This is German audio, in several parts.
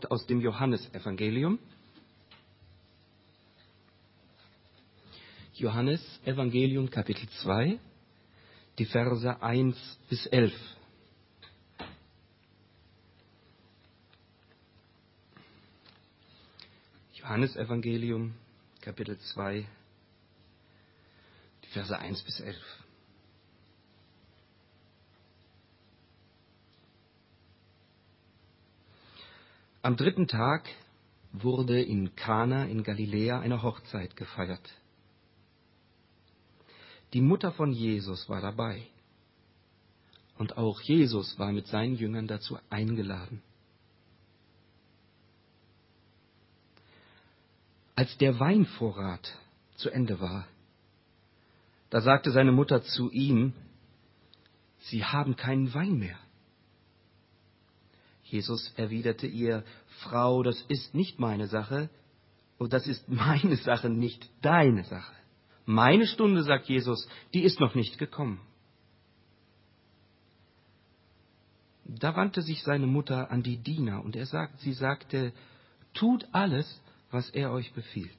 Wort aus dem Johannesevangelium. Johannesevangelium Kapitel 2, die Verse 1 bis 11. Johannesevangelium Kapitel 2, die Verse 1 bis 11. Am 3. Tag wurde in Kana in Galiläa eine Hochzeit gefeiert. Die Mutter von Jesus war dabei. Und auch Jesus war mit seinen Jüngern dazu eingeladen. Als der Weinvorrat zu Ende war, da sagte seine Mutter zu ihm: Sie haben keinen Wein mehr. Jesus erwiderte ihr: Frau, das ist nicht meine Sache, und das ist meine Sache, nicht deine Sache. Meine Stunde, sagt Jesus, die ist noch nicht gekommen. Da wandte sich seine Mutter an die Diener, und sie sagte: Tut alles, was er euch befiehlt.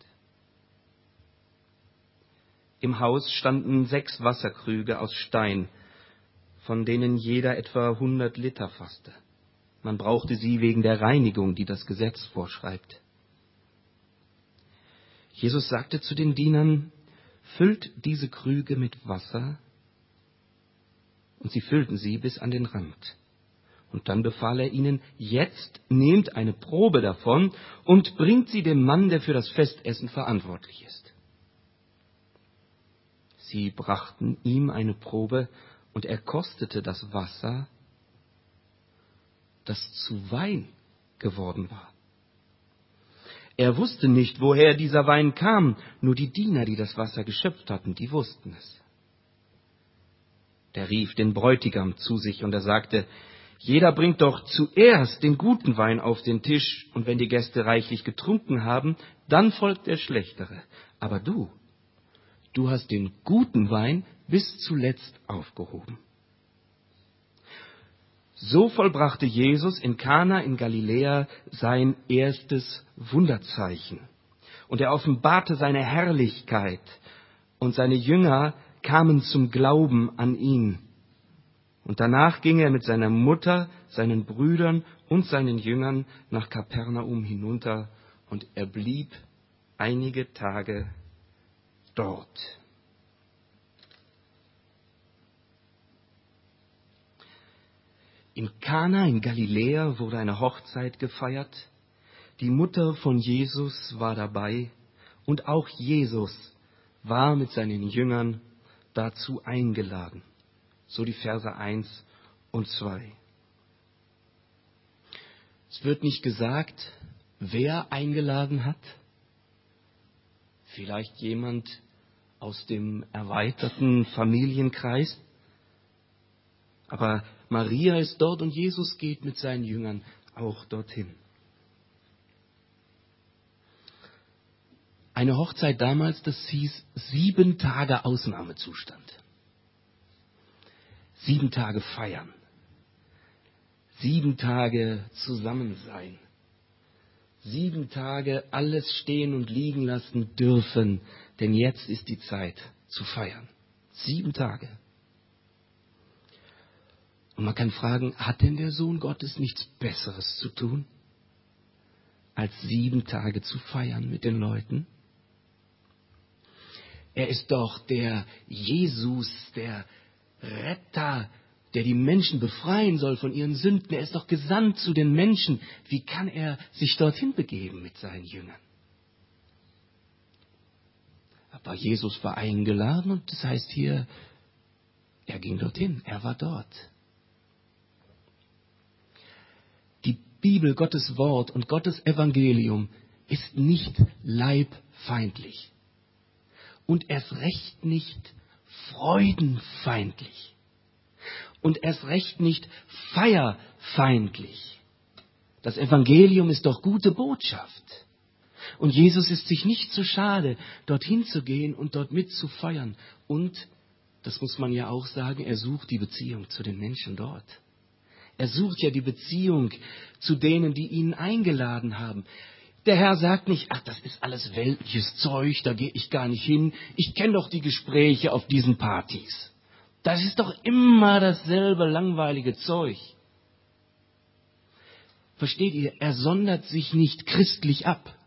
Im Haus standen 6 Wasserkrüge aus Stein, von denen jeder etwa 100 Liter fasste. Man brauchte sie wegen der Reinigung, die das Gesetz vorschreibt. Jesus sagte zu den Dienern: Füllt diese Krüge mit Wasser. Und sie füllten sie bis an den Rand. Und dann befahl er ihnen: Jetzt nehmt eine Probe davon und bringt sie dem Mann, der für das Festessen verantwortlich ist. Sie brachten ihm eine Probe, und er kostete das Wasser, das zu Wein geworden war. Er wusste nicht, woher dieser Wein kam, nur die Diener, die das Wasser geschöpft hatten, die wussten es. Der rief den Bräutigam zu sich, und er sagte: Jeder bringt doch zuerst den guten Wein auf den Tisch, und wenn die Gäste reichlich getrunken haben, dann folgt der schlechtere. Aber du hast den guten Wein bis zuletzt aufgehoben. So vollbrachte Jesus in Kana in Galiläa sein erstes Wunderzeichen. Und er offenbarte seine Herrlichkeit, und seine Jünger kamen zum Glauben an ihn. Und danach ging er mit seiner Mutter, seinen Brüdern und seinen Jüngern nach Kapernaum hinunter, und er blieb einige Tage dort. In Kana in Galiläa wurde eine Hochzeit gefeiert. Die Mutter von Jesus war dabei, und auch Jesus war mit seinen Jüngern dazu eingeladen. So die Verse 1 und 2. Es wird nicht gesagt, wer eingeladen hat. Vielleicht jemand aus dem erweiterten Familienkreis. Aber Maria ist dort, und Jesus geht mit seinen Jüngern auch dorthin. Eine Hochzeit damals, das hieß 7 Tage Ausnahmezustand. 7 Tage feiern. 7 Tage zusammen sein. 7 Tage alles stehen und liegen lassen dürfen, denn jetzt ist die Zeit zu feiern. 7 Tage. Und man kann fragen, hat denn der Sohn Gottes nichts Besseres zu tun, als 7 Tage zu feiern mit den Leuten? Er ist doch der Jesus, der Retter, der die Menschen befreien soll von ihren Sünden. Er ist doch gesandt zu den Menschen. Wie kann er sich dorthin begeben mit seinen Jüngern? Aber Jesus war eingeladen, und das heißt hier, er ging dorthin, er war dort. Die Bibel, Gottes Wort und Gottes Evangelium ist nicht leibfeindlich und erst recht nicht freudenfeindlich und erst recht nicht feierfeindlich. Das Evangelium ist doch gute Botschaft. Und Jesus ist sich nicht zu schade, dorthin zu gehen und dort mitzufeiern. Und, das muss man ja auch sagen, er sucht die Beziehung zu den Menschen dort. Er sucht ja die Beziehung zu denen, die ihn eingeladen haben. Der Herr sagt nicht, ach, das ist alles weltliches Zeug, da gehe ich gar nicht hin. Ich kenne doch die Gespräche auf diesen Partys. Das ist doch immer dasselbe langweilige Zeug. Versteht ihr, er sondert sich nicht christlich ab.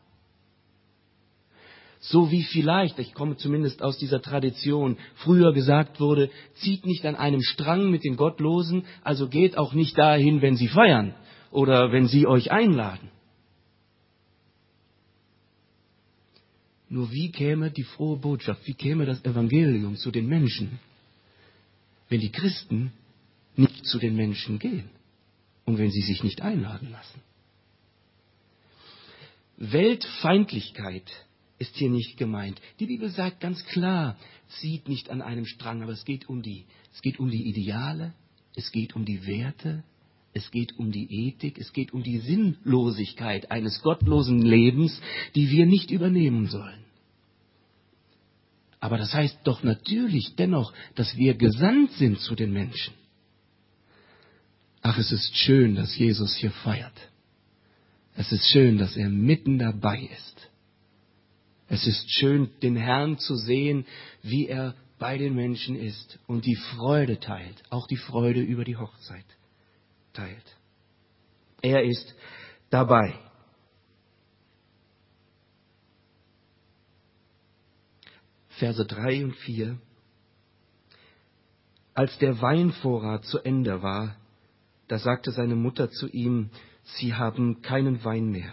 So wie vielleicht, ich komme zumindest aus dieser Tradition, früher gesagt wurde, zieht nicht an einem Strang mit den Gottlosen, also geht auch nicht dahin, wenn sie feiern oder wenn sie euch einladen. Nur wie käme die frohe Botschaft, wie käme das Evangelium zu den Menschen, wenn die Christen nicht zu den Menschen gehen und wenn sie sich nicht einladen lassen? Weltfeindlichkeit ist hier nicht gemeint. Die Bibel sagt ganz klar, zieht nicht an einem Strang, aber es geht um die Ideale, es geht um die Werte, es geht um die Ethik, es geht um die Sinnlosigkeit eines gottlosen Lebens, die wir nicht übernehmen sollen. Aber das heißt doch natürlich dennoch, dass wir gesandt sind zu den Menschen. Ach, es ist schön, dass Jesus hier feiert. Es ist schön, dass er mitten dabei ist. Es ist schön, den Herrn zu sehen, wie er bei den Menschen ist und die Freude teilt, auch die Freude über die Hochzeit teilt. Er ist dabei. Verse 3 und 4. Als der Weinvorrat zu Ende war, da sagte seine Mutter zu ihm, Sie haben keinen Wein mehr.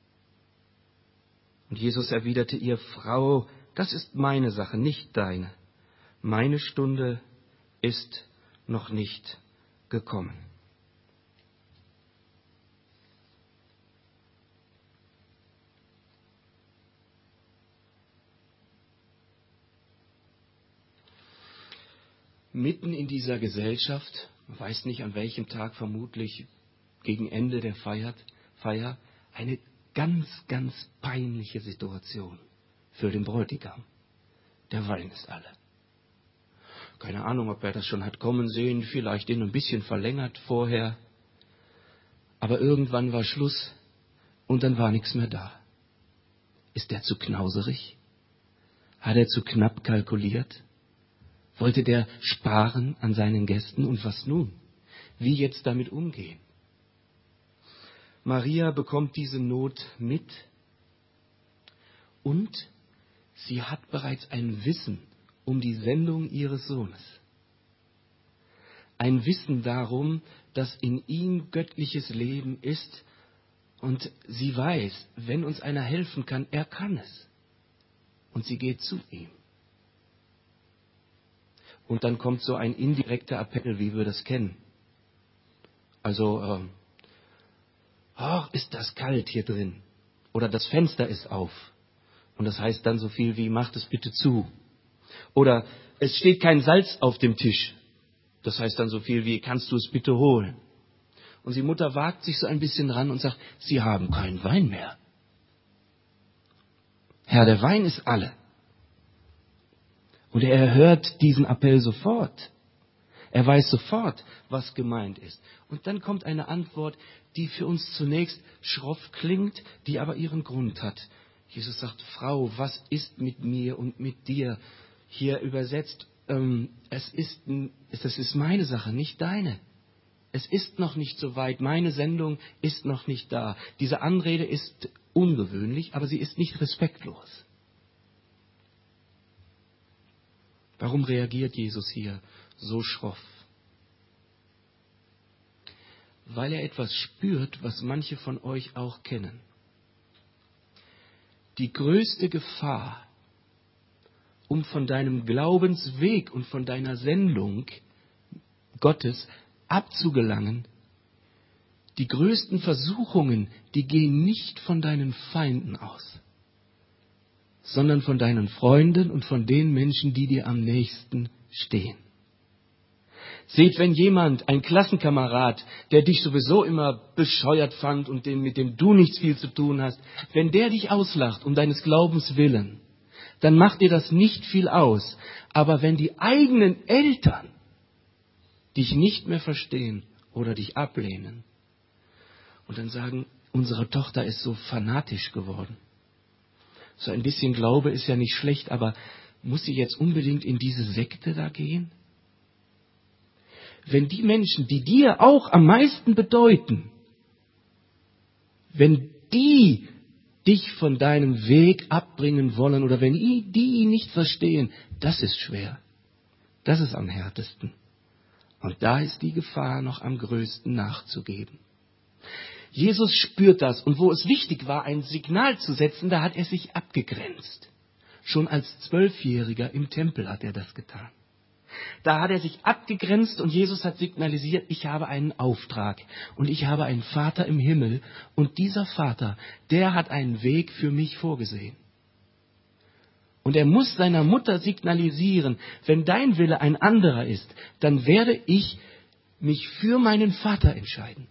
Und Jesus erwiderte ihr, Frau, das ist meine Sache, nicht deine. Meine Stunde ist noch nicht gekommen. Mitten in dieser Gesellschaft, man weiß nicht an welchem Tag, vermutlich gegen Ende der Feier, eine ganz, ganz peinliche Situation für den Bräutigam. Der Wein ist alle. Keine Ahnung, ob er das schon hat kommen sehen, vielleicht ihn ein bisschen verlängert vorher. Aber irgendwann war Schluss und dann war nichts mehr da. Ist er zu knauserig? Hat er zu knapp kalkuliert? Wollte der sparen an seinen Gästen? Und was nun? Wie jetzt damit umgehen? Maria bekommt diese Not mit und sie hat bereits ein Wissen um die Sendung ihres Sohnes. Ein Wissen darum, dass in ihm göttliches Leben ist und sie weiß, wenn uns einer helfen kann, er kann es. Und sie geht zu ihm. Und dann kommt so ein indirekter Appell, wie wir das kennen. Also, ist das kalt hier drin. Oder das Fenster ist auf. Und das heißt dann so viel wie, macht es bitte zu. Oder es steht kein Salz auf dem Tisch. Das heißt dann so viel wie, kannst du es bitte holen. Und die Mutter wagt sich so ein bisschen ran und sagt, Sie haben keinen Wein mehr. Herr, der Wein ist alle. Und er hört diesen Appell sofort. Er weiß sofort, was gemeint ist. Und dann kommt eine Antwort, die für uns zunächst schroff klingt, die aber ihren Grund hat. Jesus sagt, Frau, was ist mit mir und mit dir? Hier übersetzt, das ist meine Sache, nicht deine. Es ist noch nicht so weit, meine Sendung ist noch nicht da. Diese Anrede ist ungewöhnlich, aber sie ist nicht respektlos. Warum reagiert Jesus hier so schroff? Weil er etwas spürt, was manche von euch auch kennen. Die größte Gefahr, um von deinem Glaubensweg und von deiner Sendung Gottes abzugelangen, die größten Versuchungen, die gehen nicht von deinen Feinden aus, sondern von deinen Freunden und von den Menschen, die dir am nächsten stehen. Seht, wenn jemand, ein Klassenkamerad, der dich sowieso immer bescheuert fand und mit dem du nichts viel zu tun hast, wenn der dich auslacht um deines Glaubens willen, dann macht dir das nicht viel aus. Aber wenn die eigenen Eltern dich nicht mehr verstehen oder dich ablehnen und dann sagen, unsere Tochter ist so fanatisch geworden. So ein bisschen Glaube ist ja nicht schlecht, aber muss sie jetzt unbedingt in diese Sekte da gehen? Wenn die Menschen, die dir auch am meisten bedeuten, wenn die dich von deinem Weg abbringen wollen oder wenn die ihn nicht verstehen, das ist schwer. Das ist am härtesten. Und da ist die Gefahr noch am größten nachzugeben. Jesus spürt das und wo es wichtig war, ein Signal zu setzen, da hat er sich abgegrenzt. Schon als 12-Jähriger im Tempel hat er das getan. Da hat er sich abgegrenzt und Jesus hat signalisiert, ich habe einen Auftrag und ich habe einen Vater im Himmel und dieser Vater, der hat einen Weg für mich vorgesehen. Und er muss seiner Mutter signalisieren, wenn dein Wille ein anderer ist, dann werde ich mich für meinen Vater entscheiden.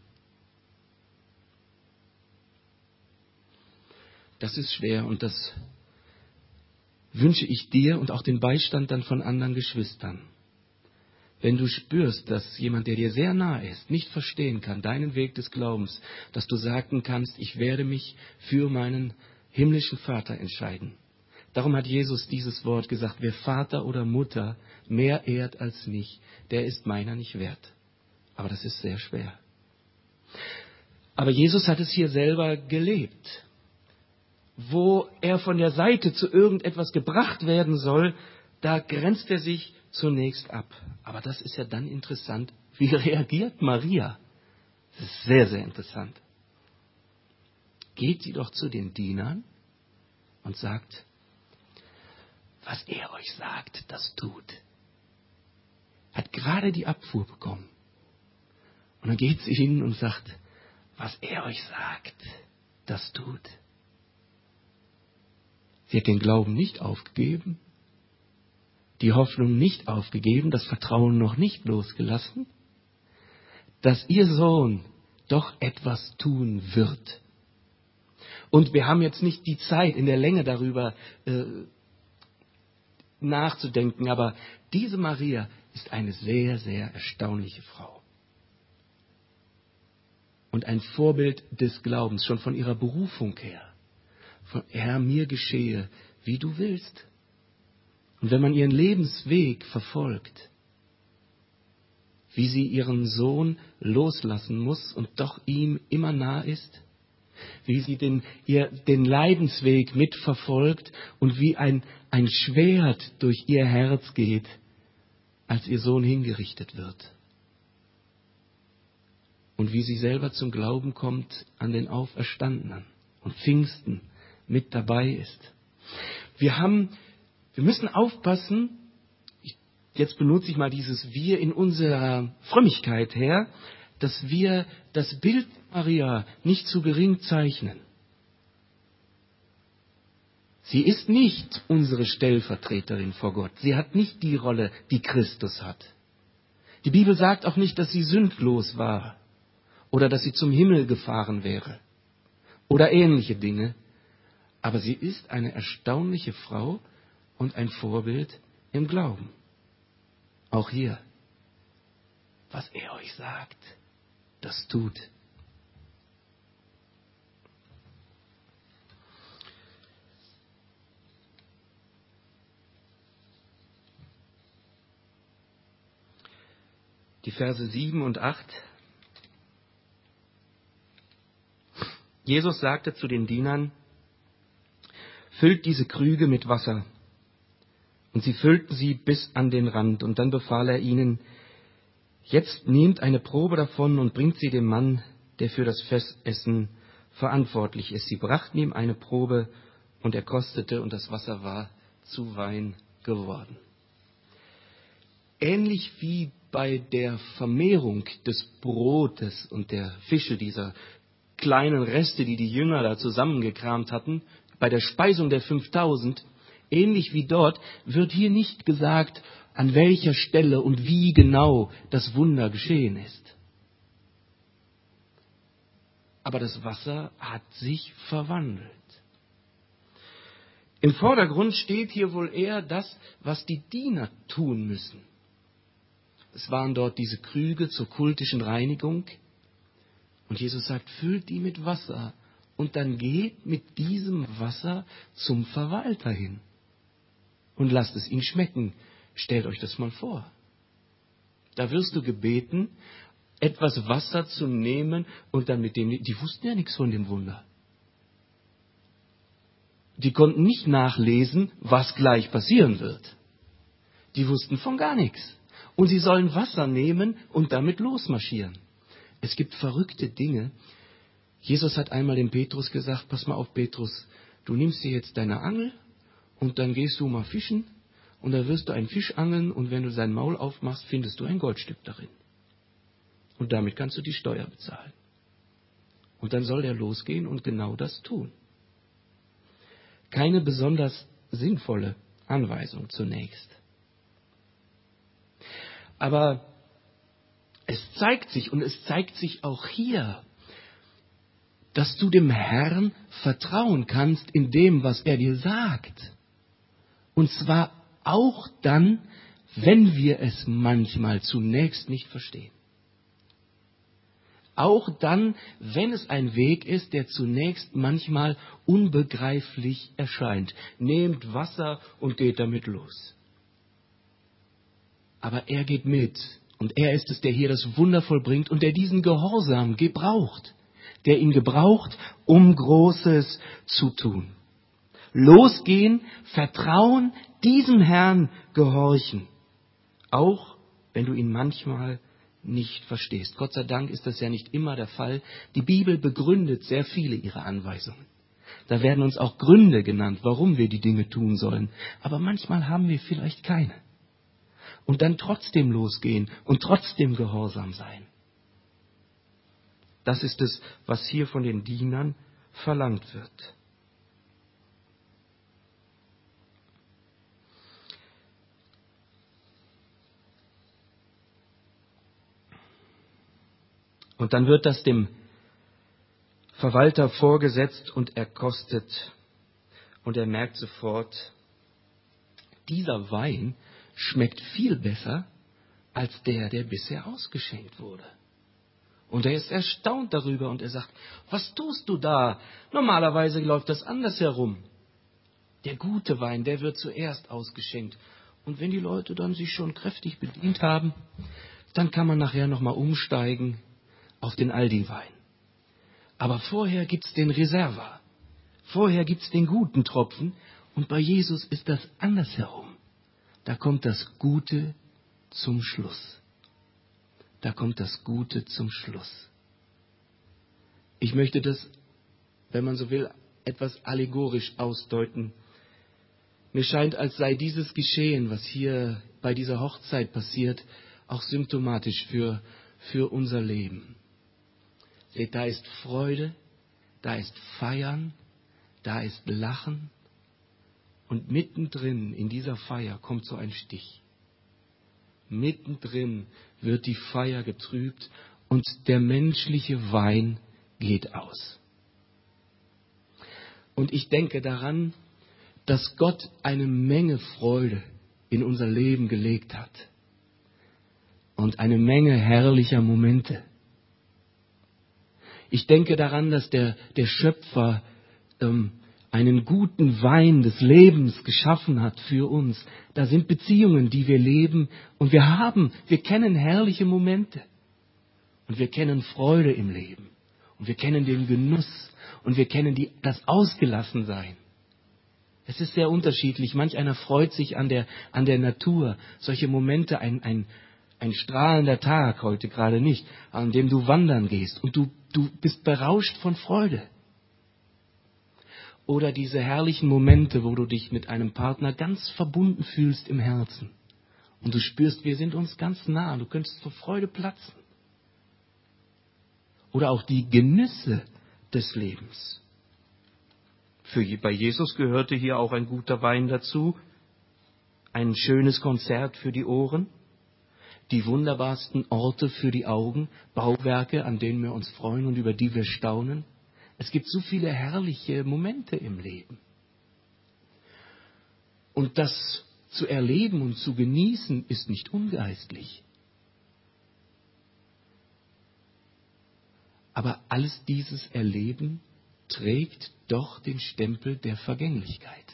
Das ist schwer und das wünsche ich dir und auch den Beistand dann von anderen Geschwistern. Wenn du spürst, dass jemand, der dir sehr nahe ist, nicht verstehen kann, deinen Weg des Glaubens, dass du sagen kannst, ich werde mich für meinen himmlischen Vater entscheiden. Darum hat Jesus dieses Wort gesagt, wer Vater oder Mutter mehr ehrt als mich, der ist meiner nicht wert. Aber das ist sehr schwer. Aber Jesus hat es hier selber gelebt. Wo er von der Seite zu irgendetwas gebracht werden soll, da grenzt er sich zunächst ab. Aber das ist ja dann interessant. Wie reagiert Maria? Das ist sehr, sehr interessant. Geht sie doch zu den Dienern und sagt, was er euch sagt, das tut. Hat gerade die Abfuhr bekommen. Und dann geht sie hin und sagt, was er euch sagt, das tut. Sie hat den Glauben nicht aufgegeben, die Hoffnung nicht aufgegeben, das Vertrauen noch nicht losgelassen, dass ihr Sohn doch etwas tun wird. Und wir haben jetzt nicht die Zeit in der Länge darüber nachzudenken, aber diese Maria ist eine sehr, sehr erstaunliche Frau. Und ein Vorbild des Glaubens, schon von ihrer Berufung her. Herr, mir geschehe, wie du willst. Und wenn man ihren Lebensweg verfolgt, wie sie ihren Sohn loslassen muss und doch ihm immer nah ist, wie sie den Leidensweg mitverfolgt und wie ein Schwert durch ihr Herz geht, als ihr Sohn hingerichtet wird. Und wie sie selber zum Glauben kommt an den Auferstandenen und Pfingsten mit dabei ist. Wir müssen aufpassen, jetzt benutze ich mal dieses Wir in unserer Frömmigkeit her, dass wir das Bild Maria nicht zu gering zeichnen. Sie ist nicht unsere Stellvertreterin vor Gott. Sie hat nicht die Rolle, die Christus hat. Die Bibel sagt auch nicht, dass sie sündlos war oder dass sie zum Himmel gefahren wäre oder ähnliche Dinge. Aber sie ist eine erstaunliche Frau und ein Vorbild im Glauben. Auch hier, was er euch sagt, das tut. Die Verse 7 und 8. Jesus sagte zu den Dienern, füllt diese Krüge mit Wasser. Und sie füllten sie bis an den Rand. Und dann befahl er ihnen, jetzt nehmt eine Probe davon und bringt sie dem Mann, der für das Festessen verantwortlich ist. Sie brachten ihm eine Probe und er kostete und das Wasser war zu Wein geworden. Ähnlich wie bei der Vermehrung des Brotes und der Fische, dieser kleinen Reste, die die Jünger da zusammengekramt hatten, bei der Speisung der 5000, ähnlich wie dort, wird hier nicht gesagt, an welcher Stelle und wie genau das Wunder geschehen ist. Aber das Wasser hat sich verwandelt. Im Vordergrund steht hier wohl eher das, was die Diener tun müssen. Es waren dort diese Krüge zur kultischen Reinigung. Und Jesus sagt, füllt die mit Wasser und dann geht mit diesem Wasser zum Verwalter hin und lasst es ihn schmecken. Stellt euch das mal vor. Da wirst du gebeten, etwas Wasser zu nehmen und dann mit dem, die wussten ja nichts von dem Wunder. Die konnten nicht nachlesen, was gleich passieren wird. Die wussten von gar nichts. Und sie sollen Wasser nehmen und damit losmarschieren. Es gibt verrückte Dinge. Jesus hat einmal dem Petrus gesagt, pass mal auf Petrus, du nimmst dir jetzt deine Angel und dann gehst du mal fischen und dann wirst du einen Fisch angeln und wenn du sein Maul aufmachst, findest du ein Goldstück darin. Und damit kannst du die Steuer bezahlen. Und dann soll er losgehen und genau das tun. Keine besonders sinnvolle Anweisung zunächst. Aber es zeigt sich, und es zeigt sich auch hier, dass du dem Herrn vertrauen kannst in dem, was er dir sagt. Und zwar auch dann, wenn wir es manchmal zunächst nicht verstehen. Auch dann, wenn es ein Weg ist, der zunächst manchmal unbegreiflich erscheint. Nehmt Wasser und geht damit los. Aber er geht mit. Und er ist es, der hier das Wunder vollbringt und der diesen Gehorsam gebraucht. Der ihn gebraucht, um Großes zu tun. Losgehen, vertrauen, diesem Herrn gehorchen. Auch wenn du ihn manchmal nicht verstehst. Gott sei Dank ist das ja nicht immer der Fall. Die Bibel begründet sehr viele ihrer Anweisungen. Da werden uns auch Gründe genannt, warum wir die Dinge tun sollen. Aber manchmal haben wir vielleicht keine. Und dann trotzdem losgehen und trotzdem gehorsam sein. Das ist es, was hier von den Dienern verlangt wird. Und dann wird das dem Verwalter vorgesetzt und er kostet. Und er merkt sofort, dieser Wein schmeckt viel besser als der bisher ausgeschenkt wurde. Und er ist erstaunt darüber und er sagt, was tust du da? Normalerweise läuft das anders herum. Der gute Wein, der wird zuerst ausgeschenkt. Und wenn die Leute dann sich schon kräftig bedient haben, dann kann man nachher nochmal umsteigen auf den Aldi-Wein. Aber vorher gibt's den Reserva. Vorher gibt's den guten Tropfen. Und bei Jesus ist das andersherum. Da kommt das Gute zum Schluss. Da kommt das Gute zum Schluss. Ich möchte das, wenn man so will, etwas allegorisch ausdeuten. Mir scheint, als sei dieses Geschehen, was hier bei dieser Hochzeit passiert, auch symptomatisch für unser Leben. Seht, da ist Freude, da ist Feiern, da ist Lachen. Und mittendrin in dieser Feier kommt so ein Stich. Mittendrin wird die Feier getrübt und der menschliche Wein geht aus. Und ich denke daran, dass Gott eine Menge Freude in unser Leben gelegt hat. Und eine Menge herrlicher Momente. Ich denke daran, dass der Schöpfer einen guten Wein des Lebens geschaffen hat für uns. Da sind Beziehungen, die wir leben und wir kennen herrliche Momente. Und wir kennen Freude im Leben. Und wir kennen den Genuss. Und wir kennen das Ausgelassensein. Es ist sehr unterschiedlich. Manch einer freut sich an der Natur. Solche Momente, ein strahlender Tag, heute gerade nicht, an dem du wandern gehst. Und du bist berauscht von Freude. Oder diese herrlichen Momente, wo du dich mit einem Partner ganz verbunden fühlst im Herzen. Und du spürst, wir sind uns ganz nah. Du könntest vor Freude platzen. Oder auch die Genüsse des Lebens. Bei Jesus gehörte hier auch ein guter Wein dazu. Ein schönes Konzert für die Ohren. Die wunderbarsten Orte für die Augen. Bauwerke, an denen wir uns freuen und über die wir staunen. Es gibt so viele herrliche Momente im Leben. Und das zu erleben und zu genießen ist nicht ungeistlich. Aber alles dieses Erleben trägt doch den Stempel der Vergänglichkeit.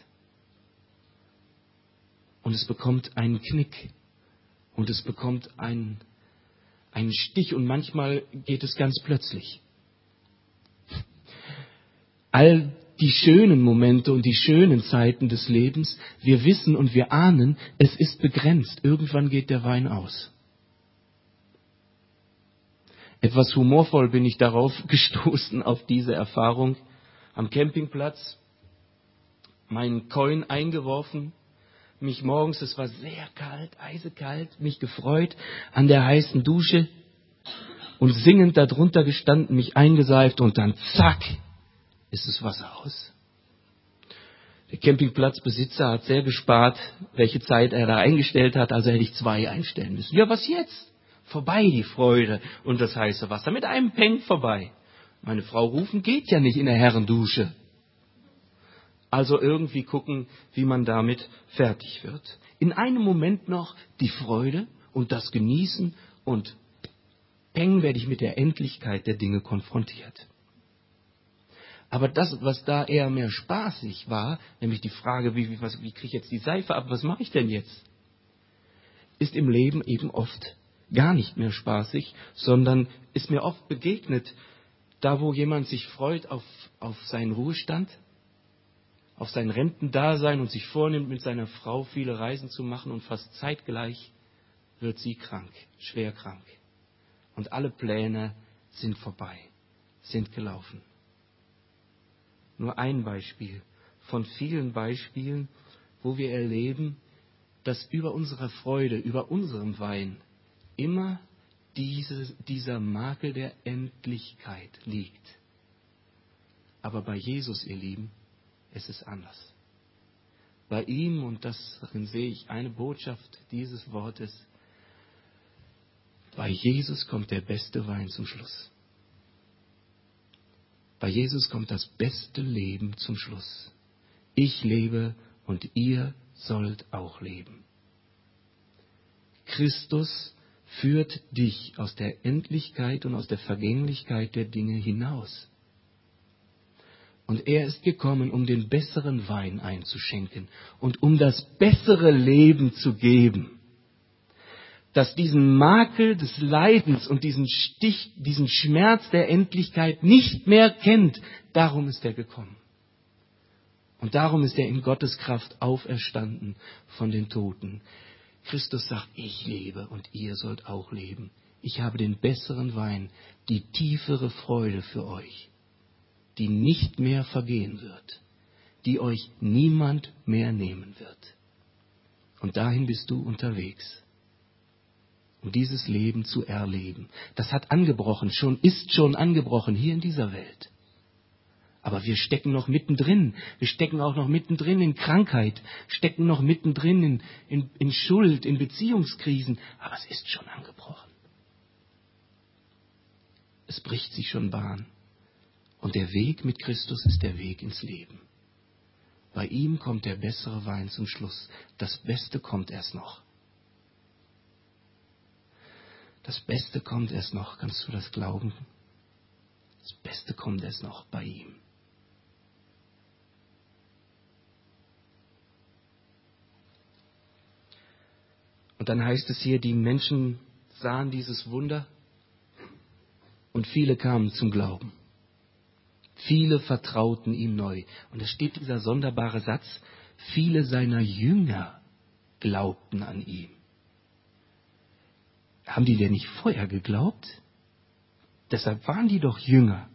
Und es bekommt einen Knick. Und es bekommt einen Stich. Und manchmal geht es ganz plötzlich. All die schönen Momente und die schönen Zeiten des Lebens, wir wissen und wir ahnen, es ist begrenzt. Irgendwann geht der Wein aus. Etwas humorvoll bin ich darauf gestoßen, auf diese Erfahrung. Am Campingplatz, meinen Coin eingeworfen, mich morgens, es war sehr kalt, eisekalt, mich gefreut an der heißen Dusche und singend darunter gestanden, mich eingeseift und dann zack, ist das Wasser aus. Der Campingplatzbesitzer hat sehr gespart, welche Zeit er da eingestellt hat, also hätte ich 2 einstellen müssen. Ja, was jetzt? Vorbei die Freude und das heiße Wasser, mit einem Peng vorbei. Meine Frau rufen geht ja nicht in der Herrendusche. Also irgendwie gucken, wie man damit fertig wird. In einem Moment noch die Freude und das Genießen und peng werde ich mit der Endlichkeit der Dinge konfrontiert. Aber das, was da eher mehr spaßig war, nämlich die Frage, wie kriege ich jetzt die Seife ab, was mache ich denn jetzt, ist im Leben eben oft gar nicht mehr spaßig, sondern ist mir oft begegnet, da wo jemand sich freut auf seinen Ruhestand, auf sein Rentendasein und sich vornimmt, mit seiner Frau viele Reisen zu machen und fast zeitgleich wird sie krank, schwer krank. Und alle Pläne sind vorbei, sind gelaufen. Nur ein Beispiel von vielen Beispielen, wo wir erleben, dass über unserer Freude, über unserem Wein immer dieser Makel der Endlichkeit liegt. Aber bei Jesus, ihr Lieben, es ist anders. Bei ihm, und darin sehe ich eine Botschaft dieses Wortes, bei Jesus kommt der beste Wein zum Schluss. Bei Jesus kommt das beste Leben zum Schluss. Ich lebe und ihr sollt auch leben. Christus führt dich aus der Endlichkeit und aus der Vergänglichkeit der Dinge hinaus. Und er ist gekommen, um den besseren Wein einzuschenken und um das bessere Leben zu geben, das diesen Makel des Leidens und diesen Stich, diesen Schmerz der Endlichkeit nicht mehr kennt. Darum ist er gekommen. Und darum ist er in Gottes Kraft auferstanden von den Toten. Christus sagt, ich lebe und ihr sollt auch leben. Ich habe den besseren Wein, die tiefere Freude für euch, die nicht mehr vergehen wird, die euch niemand mehr nehmen wird. Und dahin bist du unterwegs, um dieses Leben zu erleben. Das hat angebrochen, ist schon angebrochen hier in dieser Welt. Aber wir stecken noch mittendrin. Wir stecken auch noch mittendrin in Krankheit, stecken noch mittendrin in Schuld, in Beziehungskrisen. Aber es ist schon angebrochen. Es bricht sich schon Bahn. Und der Weg mit Christus ist der Weg ins Leben. Bei ihm kommt der bessere Wein zum Schluss. Das Beste kommt erst noch. Das Beste kommt erst noch. Kannst du das glauben? Das Beste kommt erst noch bei ihm. Und dann heißt es hier, die Menschen sahen dieses Wunder und viele kamen zum Glauben. Viele vertrauten ihm neu. Und es steht dieser sonderbare Satz, viele seiner Jünger glaubten an ihn. Haben die denn nicht vorher geglaubt? Deshalb waren die doch Jünger.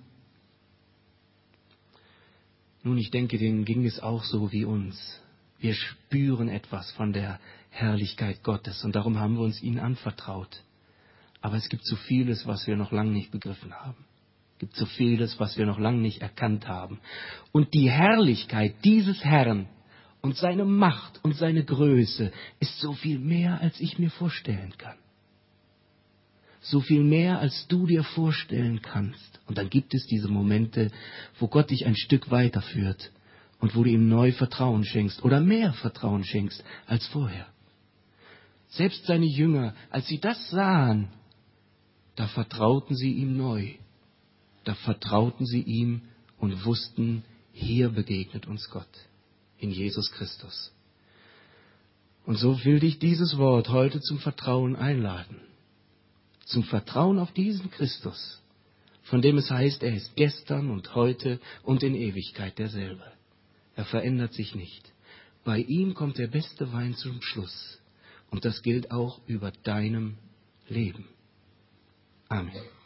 Nun, ich denke, denen ging es auch so wie uns. Wir spüren etwas von der Herrlichkeit Gottes und darum haben wir uns ihnen anvertraut. Aber es gibt so vieles, was wir noch lange nicht begriffen haben. Es gibt so vieles, was wir noch lange nicht erkannt haben. Und die Herrlichkeit dieses Herrn und seine Macht und seine Größe ist so viel mehr, als ich mir vorstellen kann. So viel mehr, als du dir vorstellen kannst. Und dann gibt es diese Momente, wo Gott dich ein Stück weiterführt und wo du ihm neu Vertrauen schenkst oder mehr Vertrauen schenkst als vorher. Selbst seine Jünger, als sie das sahen, da vertrauten sie ihm neu. da vertrauten sie ihm und wussten, hier begegnet uns Gott in Jesus Christus. Und so will dich dieses Wort heute zum Vertrauen einladen. Zum Vertrauen auf diesen Christus, von dem es heißt, er ist gestern und heute und in Ewigkeit derselbe. Er verändert sich nicht. Bei ihm kommt der beste Wein zum Schluss. Und das gilt auch über deinem Leben. Amen.